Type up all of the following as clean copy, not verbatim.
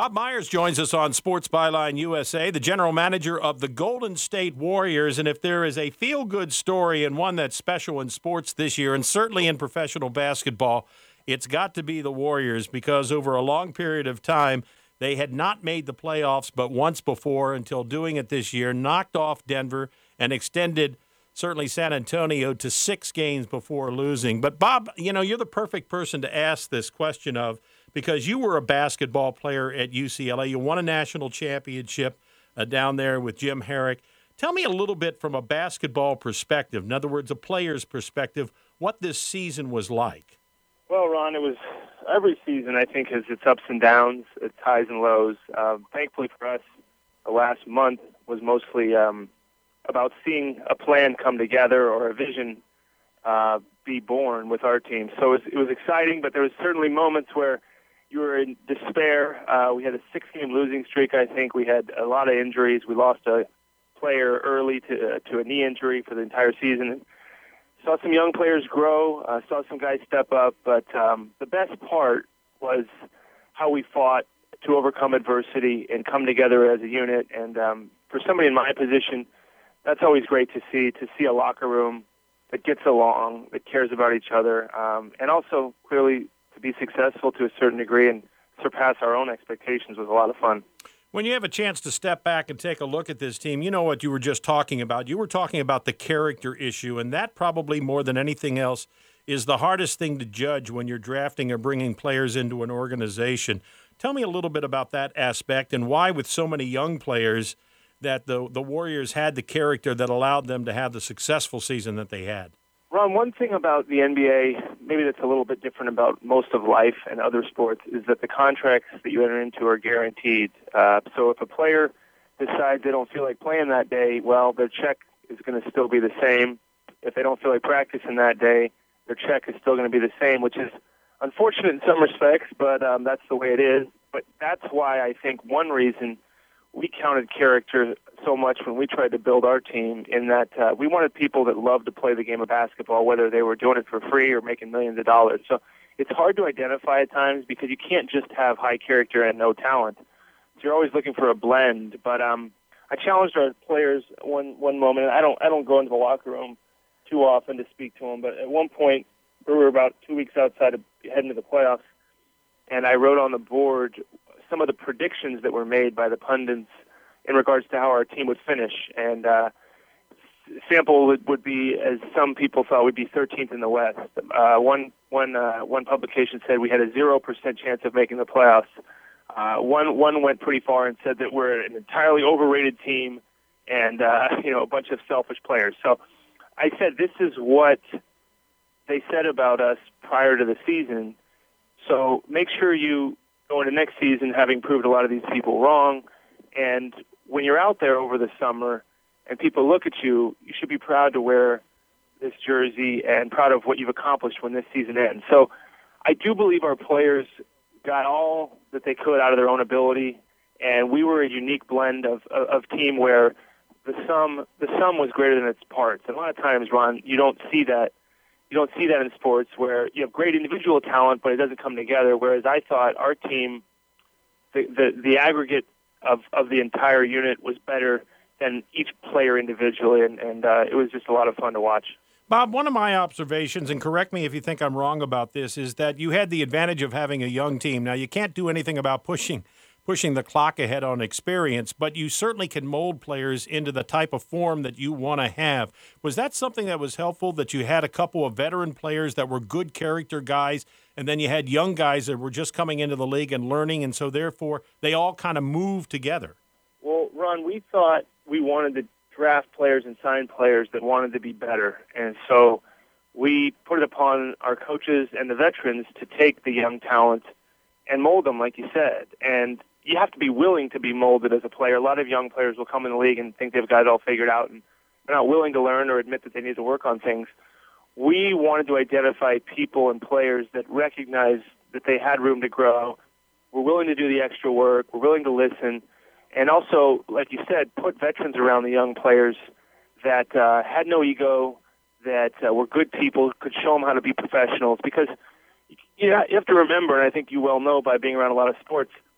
Bob Myers joins us on Sports Byline USA, the general manager of the Golden State Warriors. And if there is a feel-good story and one that's special in sports this year, and certainly in professional basketball, it's got to be the Warriors, because over a long period of time, they had not made the playoffs but once before until doing it this year, knocked off Denver and extended certainly San Antonio to 6 games before losing. But, Bob, you're the perfect person to ask this question of, because you were a basketball player at UCLA. You won a national championship down there with Jim Herrick. Tell me a little bit from a basketball perspective, in other words, a player's perspective, what this season was like. Well, Ron, it was every season, I think, has its ups and downs, its highs and lows. Thankfully for us, the last month was mostly about seeing a plan come together or a vision be born with our team. So it was exciting, but there was certainly moments where you were in despair. We had a 6-game losing streak, I think. We had a lot of injuries. We lost a player early to a knee injury for the entire season. Saw some young players grow, saw some guys step up, but the best part was how we fought to overcome adversity and come together as a unit. And for somebody in my position, that's always great to see a locker room that gets along, that cares about each other, and also clearly to be successful to a certain degree and surpass our own expectations was a lot of fun. When you have a chance to step back and take a look at this team, you know what you were just talking about. You were talking about the character issue, and that probably more than anything else is the hardest thing to judge when you're drafting or bringing players into an organization. Tell me a little bit about that aspect and why, with so many young players, that the Warriors had the character that allowed them to have the successful season that they had. Ron, one thing about the NBA, maybe that's a little bit different about most of life and other sports, is that the contracts that you enter into are guaranteed. So if a player decides they don't feel like playing that day, well, their check is going to still be the same. If they don't feel like practicing that day, their check is still going to be the same, which is unfortunate in some respects, but that's the way it is. But that's why I think one reason we counted character so much when we tried to build our team, in that we wanted people that loved to play the game of basketball, whether they were doing it for free or making millions of dollars. So it's hard to identify at times because you can't just have high character and no talent. So you're always looking for a blend. But I challenged our players one moment. I don't go into the locker room too often to speak to them, but at one point we were about 2 weeks outside of heading to the playoffs, and I wrote on the board some of the predictions that were made by the pundits in regards to how our team would finish. And sample would be, as some people thought, would be 13th in the West. One publication said we had a 0% chance of making the playoffs. One went pretty far and said that we're an entirely overrated team and a bunch of selfish players. So I said, this is what they said about us prior to the season. So make sure you go into next season having proved a lot of these people wrong. And when you're out there over the summer and people look at you, you should be proud to wear this jersey and proud of what you've accomplished when this season ends. So I do believe our players got all that they could out of their own ability, and we were a unique blend of team where the sum was greater than its parts. And a lot of times, Ron, you don't see that. You don't see that in sports where you have great individual talent, but it doesn't come together. Whereas I thought our team, the aggregate of the entire unit was better than each player individually, and it was just a lot of fun to watch. Bob, one of my observations, and correct me if you think I'm wrong about this, is that you had the advantage of having a young team. Now, you can't do anything about pushing the clock ahead on experience, but you certainly can mold players into the type of form that you want to have. Was that something that was helpful, that you had a couple of veteran players that were good character guys, and then you had young guys that were just coming into the league and learning, and so therefore they all kind of moved together? Well, Ron, we thought we wanted to draft players and sign players that wanted to be better, and so we put it upon our coaches and the veterans to take the young talent and mold them, like you said. And you have to be willing to be molded as a player. A lot of young players will come in the league and think they've got it all figured out, and they're not willing to learn or admit that they need to work on things. We wanted to identify people and players that recognize that they had room to grow, were willing to do the extra work, were willing to listen, and also, like you said, put veterans around the young players that had no ego, that were good people, could show them how to be professionals. Because you have to remember, and I think you well know by being around a lot of sports,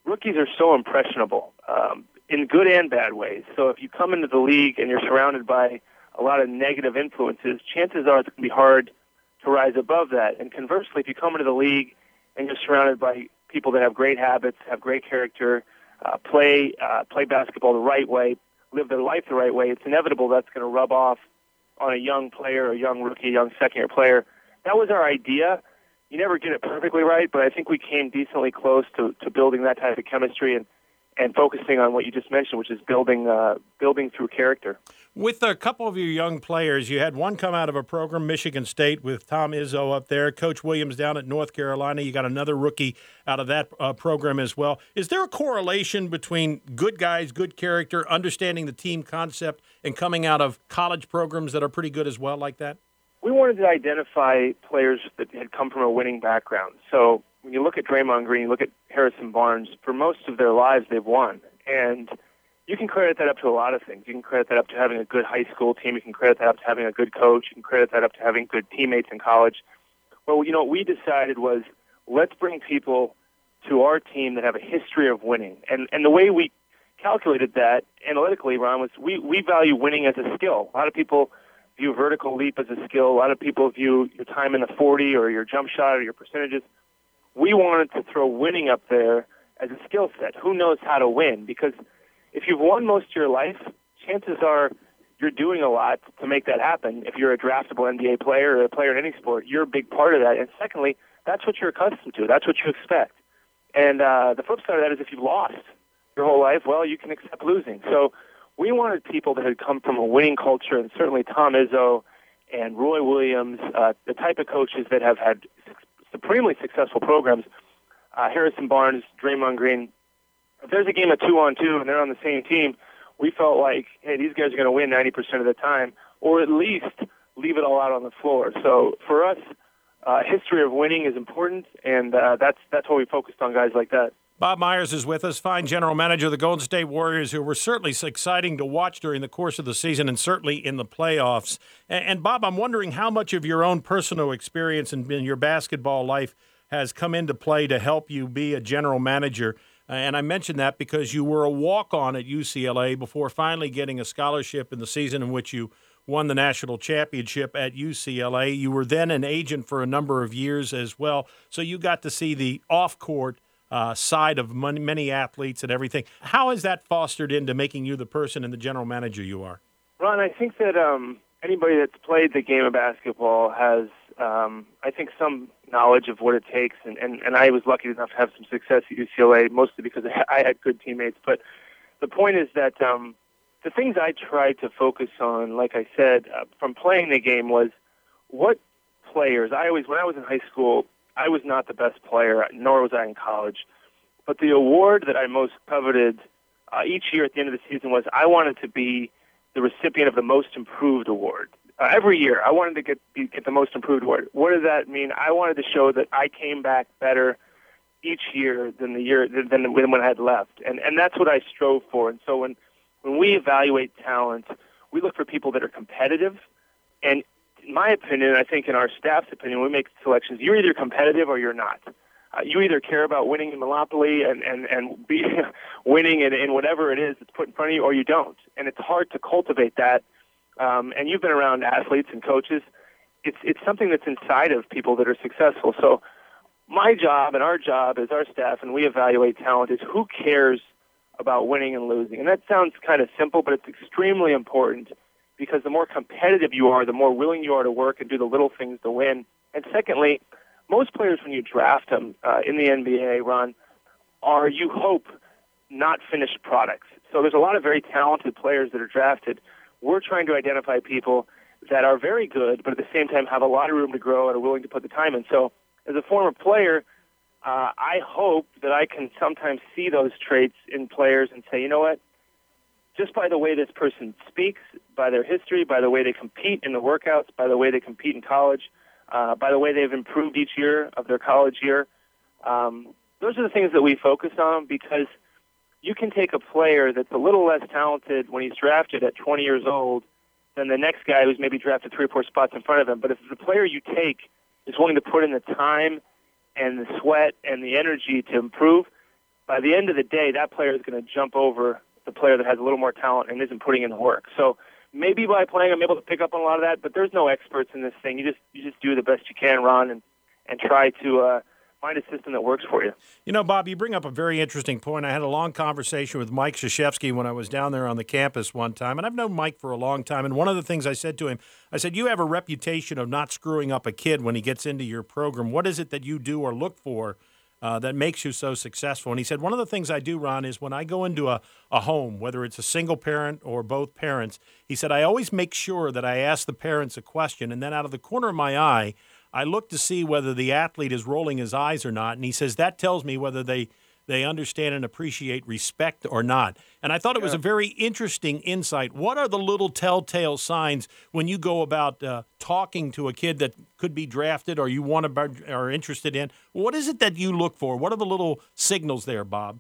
rookies are so impressionable in good and bad ways. So if you come into the league and you're surrounded by a lot of negative influences, chances are it's going to be hard to rise above that. And conversely, if you come into the league and you're surrounded by people that have great habits, have great character, play basketball the right way, live their life the right way, it's inevitable that's going to rub off on a young player, a young rookie, a young second-year player. That was our idea. You never get it perfectly right, but I think we came decently close to building that type of chemistry and focusing on what you just mentioned, which is building through character. With a couple of your young players, you had one come out of a program, Michigan State, with Tom Izzo up there, Coach Williams down at North Carolina. You got another rookie out of that program as well. Is there a correlation between good guys, good character, understanding the team concept, and coming out of college programs that are pretty good as well like that? We wanted to identify players that had come from a winning background. So when you look at Draymond Green, you look at Harrison Barnes, for most of their lives they've won. And you can credit that up to a lot of things. You can credit that up to having a good high school team. You can credit that up to having a good coach. You can credit that up to having good teammates in college. Well, what we decided was, let's bring people to our team that have a history of winning. And the way we calculated that analytically, Ron, was we value winning as a skill. A lot of people view vertical leap as a skill. A lot of people view your time in the 40 or your jump shot or your percentages. We wanted to throw winning up there as a skill set. Who knows how to win? Because if you've won most of your life, chances are you're doing a lot to make that happen. If you're a draftable NBA player or a player in any sport, you're a big part of that. And secondly, that's what you're accustomed to. That's what you expect. And the flip side of that is if you've lost your whole life, well, you can accept losing. So we wanted people that had come from a winning culture, and certainly Tom Izzo and Roy Williams, the type of coaches that have had supremely successful programs, Harrison Barnes, Draymond Green. If there's a game of 2-on-2 and they're on the same team, we felt like, hey, these guys are going to win 90% of the time, or at least leave it all out on the floor. So for us, history of winning is important, and that's why we focused on guys like that. Bob Myers is with us, fine general manager of the Golden State Warriors, who were certainly exciting to watch during the course of the season and certainly in the playoffs. And Bob, I'm wondering how much of your own personal experience in your basketball life has come into play to help you be a general manager. And I mention that because you were a walk-on at UCLA before finally getting a scholarship in the season in which you won the national championship at UCLA. You were then an agent for a number of years as well, so you got to see the off-court side of many athletes and everything. How has that fostered into making you the person and the general manager you are? Ron, I think that anybody that's played the game of basketball has, I think, some knowledge of what it takes. And I was lucky enough to have some success at UCLA, mostly because I had good teammates. But the point is that the things I tried to focus on, like I said, from playing the game was what players. When I was in high school, I was not the best player, nor was I in college. But the award that I most coveted each year at the end of the season was I wanted to be the recipient of the Most Improved Award. Every year, I wanted to get the Most Improved Award. What does that mean? I wanted to show that I came back better each year than when I had left, and that's what I strove for. And so when we evaluate talent, we look for people that are competitive. And in my opinion, I think in our staff's opinion, when we make selections, you're either competitive or you're not. You either care about winning in Monopoly and be winning in whatever it is that's put in front of you, or you don't. And it's hard to cultivate that. And you've been around athletes and coaches. It's something that's inside of people that are successful. So my job and our job as our staff, and we evaluate talent, is who cares about winning and losing. And that sounds kind of simple, but it's extremely important because the more competitive you are, the more willing you are to work and do the little things to win. And secondly, most players, when you draft them in the NBA, Ron, are, you hope, not finished products. So there's a lot of very talented players that are drafted. We're trying to identify people that are very good, but at the same time have a lot of room to grow and are willing to put the time in. So as a former player, I hope that I can sometimes see those traits in players and say, you know what, just by the way this person speaks, by their history, by the way they compete in the workouts, by the way they compete in college, by the way they've improved each year of their college year, those are the things that we focus on, because you can take a player that's a little less talented when he's drafted at 20 years old than the next guy who's maybe drafted 3 or 4 spots in front of him. But if the player you take is willing to put in the time and the sweat and the energy to improve, by the end of the day, that player is going to jump over the player that has a little more talent and isn't putting in the work. So maybe by playing, I'm able to pick up on a lot of that, but there's no experts in this thing. You just do the best you can, Ron, and try to find a system that works for you. You know, Bob, you bring up a very interesting point. I had a long conversation with Mike Krzyzewski when I was down there on the campus one time, and I've known Mike for a long time. And one of the things I said to him, I said, you have a reputation of not screwing up a kid when he gets into your program. What is it that you do or look for that makes you so successful? And he said, one of the things I do, Ron, is when I go into a home, whether it's a single parent or both parents, he said, I always make sure that I ask the parents a question, and then out of the corner of my eye, I look to see whether the athlete is rolling his eyes or not, and he says that tells me whether they understand and appreciate respect or not. And I thought it was a very interesting insight. What are the little telltale signs when you go about talking to a kid that could be drafted or you want to are interested in? What is it that you look for? What are the little signals there, Bob?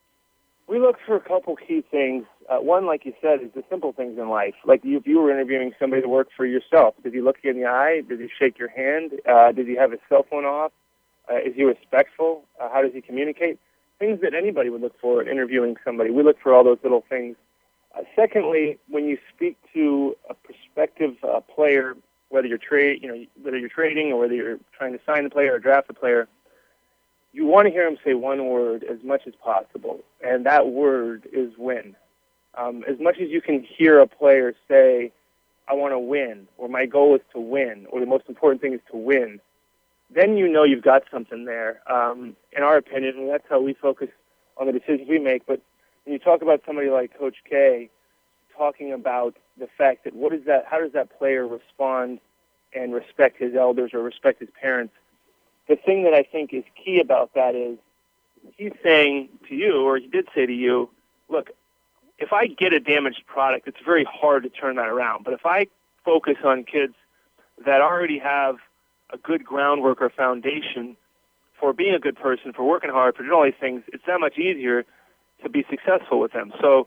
We look for a couple key things. One, like you said, is the simple things in life. Like if you were interviewing somebody to work for yourself, did he look you in the eye? Did he shake your hand? Did he have his cell phone off? Is he respectful? How does he communicate? Things that anybody would look for in interviewing somebody. We look for all those little things. Secondly, when you speak to a prospective player, whether you're trading or whether you're trying to sign the player or draft the player, you want to hear him say one word as much as possible, and that word is win. As much as you can hear a player say, I want to win, or my goal is to win, or the most important thing is to win, then you know you've got something there. In our opinion, and that's how we focus on the decisions we make. But when you talk about somebody like Coach K, talking about the fact that how does that player respond and respect his elders or respect his parents, the thing that I think is key about that is he's saying to you, or he did say to you, look, if I get a damaged product, it's very hard to turn that around. But if I focus on kids that already have a good groundwork or foundation for being a good person, for working hard, for doing all these things, it's that much easier to be successful with them. So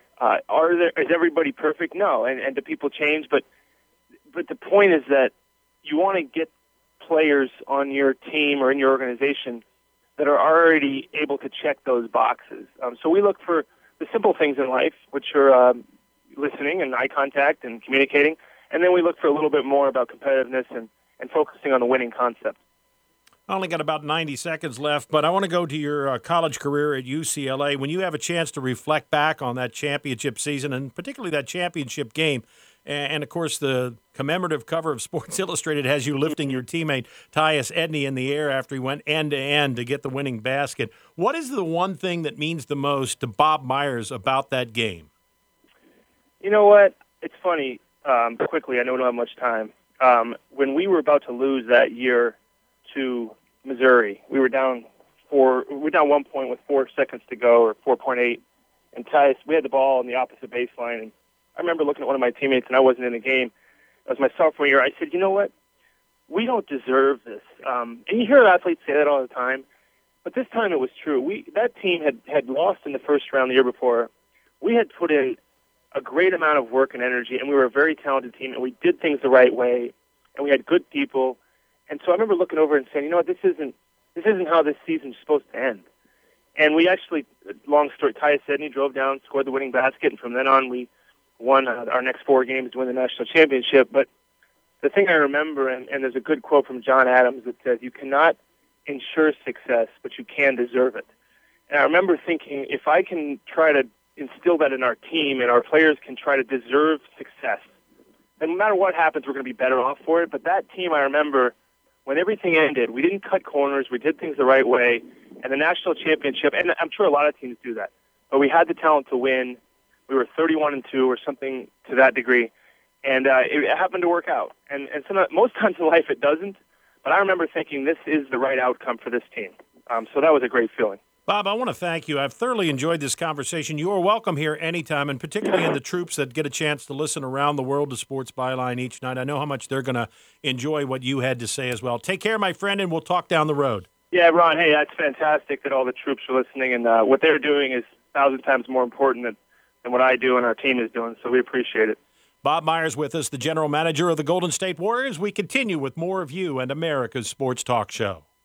is everybody perfect? No. And do people change? But the point is that you want to get players on your team or in your organization that are already able to check those boxes. So we look for the simple things in life, which are listening and eye contact and communicating. And then we look for a little bit more about competitiveness and focusing on the winning concept. I only got about 90 seconds left, but I want to go to your college career at UCLA. When you have a chance to reflect back on that championship season, and particularly that championship game, and of course the commemorative cover of Sports Illustrated has you lifting your teammate Tyus Edney in the air after he went end-to-end to get the winning basket. What is the one thing that means the most to Bob Myers about that game? You know what? It's funny. Quickly, I know we don't have much time. When we were about to lose that year to Missouri, we were down 1 point with 4 seconds to go, or 4.8, and Tyus, we had the ball on the opposite baseline, and I remember looking at one of my teammates, and I wasn't in the game. It was my sophomore year. I said, you know what? We don't deserve this. And you hear athletes say that all the time, but this time it was true. That team had lost in the first round the year before. We had put in a great amount of work and energy, and we were a very talented team, and we did things the right way, and we had good people. And so I remember looking over and saying, you know what, this isn't how this season's supposed to end. And we actually, long story, Tyus Edney drove down, scored the winning basket, and from then on we won our next 4 games to win the national championship. But the thing I remember, and there's a good quote from John Adams that says, you cannot ensure success, but you can deserve it. And I remember thinking, if I can try to instill that in our team and our players can try to deserve success, then no matter what happens, we're going to be better off for it. But that team, I remember, when everything ended, we didn't cut corners, we did things the right way, and the national championship, and I'm sure a lot of teams do that, but we had the talent to win. We were 31-2 or something to that degree, and it happened to work out. And most times in life it doesn't, but I remember thinking this is the right outcome for this team. So that was a great feeling. Bob, I want to thank you. I've thoroughly enjoyed this conversation. You are welcome here anytime, and particularly in the troops that get a chance to listen around the world to Sports Byline each night. I know how much they're going to enjoy what you had to say as well. Take care, my friend, and we'll talk down the road. Yeah, Ron, hey, that's fantastic that all the troops are listening, and what they're doing is 1,000 times more important than what I do and our team is doing, so we appreciate it. Bob Myers with us, the general manager of the Golden State Warriors. We continue with more of you and America's Sports Talk Show.